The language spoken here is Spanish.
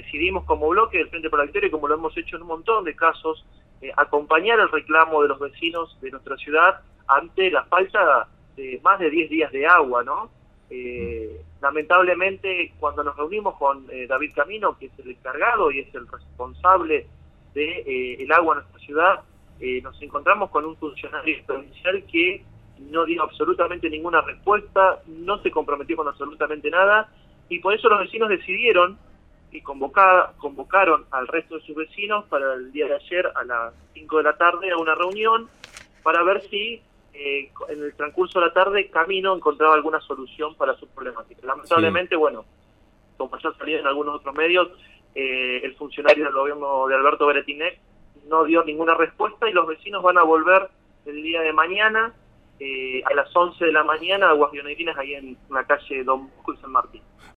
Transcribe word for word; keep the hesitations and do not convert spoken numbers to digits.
decidimos como bloque del Frente por la Victoria, como lo hemos hecho en un montón de casos, eh, acompañar el reclamo de los vecinos de nuestra ciudad ante la falta de más de diez días de agua, ¿no? Eh, lamentablemente, cuando nos reunimos con eh, David Camino, que es el encargado y es el responsable de eh, el agua en nuestra ciudad, eh, nos encontramos con un funcionario provincial que no dio absolutamente ninguna respuesta, no se comprometió con absolutamente nada, y por eso los vecinos decidieron y convocar, convocaron al resto de sus vecinos para el día de ayer a las cinco de la tarde a una reunión para ver si eh, en el transcurso de la tarde Camino encontraba alguna solución para sus problemáticas. Lamentablemente, sí. bueno, como ya salió en algunos otros medios, eh, el funcionario del gobierno de Alberto Beretinec no dio ninguna respuesta y los vecinos van a volver el día de mañana eh, a las once de la mañana a Aguas Bienavenidas, ahí en la calle Don Bosco y San Martín.